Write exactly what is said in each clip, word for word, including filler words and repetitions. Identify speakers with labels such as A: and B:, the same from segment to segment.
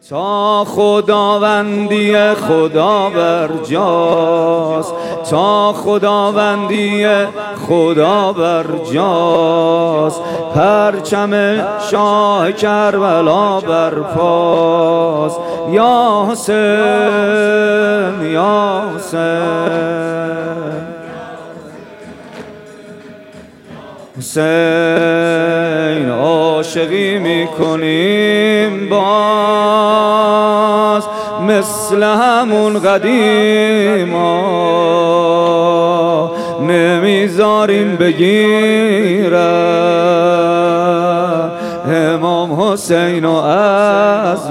A: تا خداوندی خدا بر جاست، تا خداوندی خدا بر جاست، پرچم شاه کربلا بر پاست. یا حسین یا حسین حسین عاشقی میکنیم باز مثل همون قدیما، نمیذاریم بگیرن امام حسین و از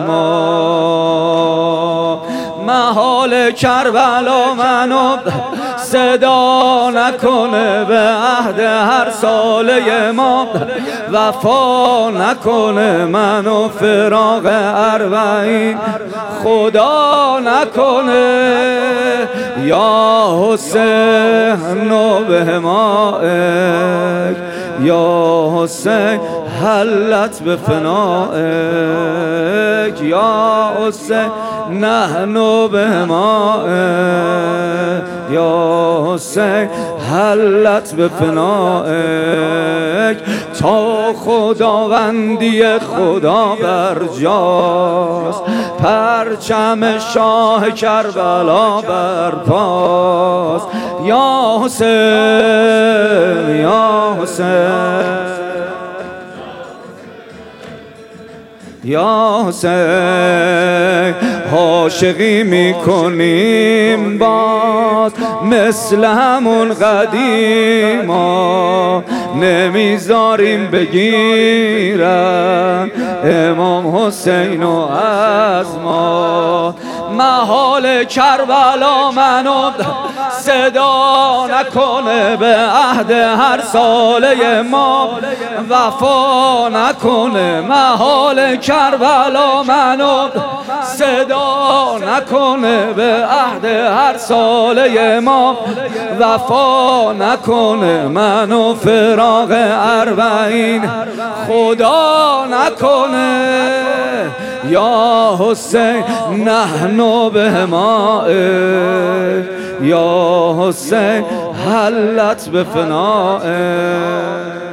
A: ما. محال کربلا منو صدا نکنه، به عهد هر ساله ما وفا نکنه، منو فراق اربعین خدا نکنه. یا حسین و به مائک، یا حسین حلت به فنائک، یا حسین نحن به مائک، یا حسین حلت به فنائک. تا خداوندی خدا بر جاست، پرچم شاه کربلا بر پاست. یا حسین یا حسین یا حسین عاشقی میکنیم باز مثل همون قدیما، نمیذاریم بگیرن امام حسین و از ما. محال کربلا منو صدا نکنه، به عهد هر ساله ما وفا نکنه. محال کربلا منو صدا نکنه، به عهد هر ساله ما وفا نکنه، منو فراق اربعین خدا نکنه. یا حسین نحن به مائک، یا حسین حلت به فنائک.